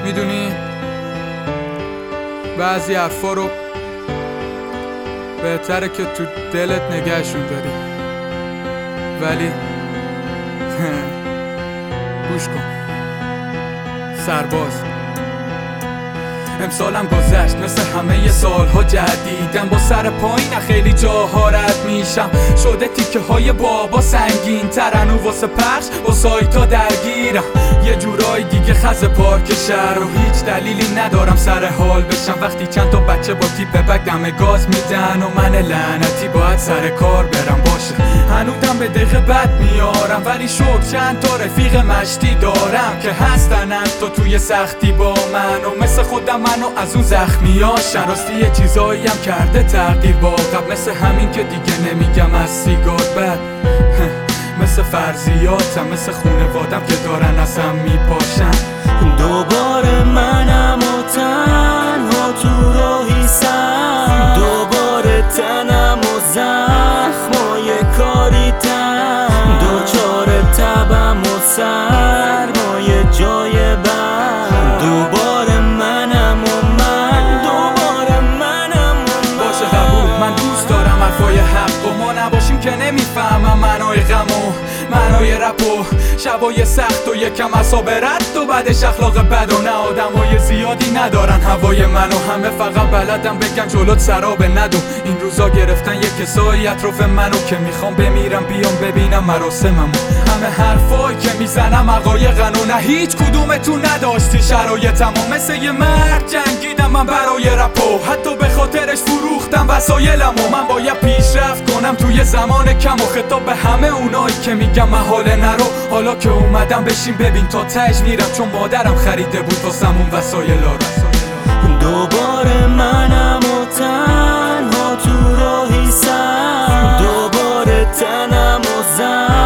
میدونی بعضی حرفا رو بهتره که تو دلت نگهشون داری، ولی گوش کن سرباز. امسالم گذشت مثل همه سالها جدیدم، با سر پایین خیلی جاها رد میشم. شده تیکه های بابا سنگین ترن و واسه پخش با سایتا درگیرم. یه جورای دیگه خز پارک شهر و هیچ دلیلی ندارم سر حال بشم وقتی چند تا بچه با تیپ بک دم گاز میدن و من لعنتی باید سر کار برم. باشه هنوزم به دقیقه بد میارم، ولی شکر چند تا رفیق مشتی دارم که هستن تو توی سختی با من و مثل خودم منو از اون زخمیاشن. راستی یه چیزایی هم کرده تغییر با قبل، مثل همین که دیگه نمیگم از سیگار بد، مثل فرضیاتم، مثل خونوادم که دارن ازم میپاشن. دوباره منم و تنها تو راهیسم، دوباره تنم و زخمای کاریتم، دوچار تبم و سرمای جای بند. دوباره منم و من، دوباره منم و من. باشه قبول، من دوست دارم حرفای حق و ما نباشیم که نمیفهمم معنای غم و معنای رپ و شبای سخت و یکم اعصاب رد و بعدش اخلاق بد و نه آدمای زیادی ندارن هوای منو. همه فقط بلدم بگن جلوت سراب ندو. این روزا گرفتن یه کسایی اطراف منو که میخوام بمیرم بیام ببینم مراسممو. همه حرفایی که میزنم عقایقن و نه هیچ کدومتون نداشتی شرایطمو. مثل یه مرد جنگیدم من برای رپ و حتی به خاطرش فروختم وسایلمو. من باید پیشرفت کنم توی زمان کم و خطاب به همه اونایی که میگم محاله نرو. حالا که اومدم بشین ببین تا تهش میرم، چون مادرم خریده بود واسمون وسایلا رو. دوباره منم و تنها تو راهیسم، دوباره تنم و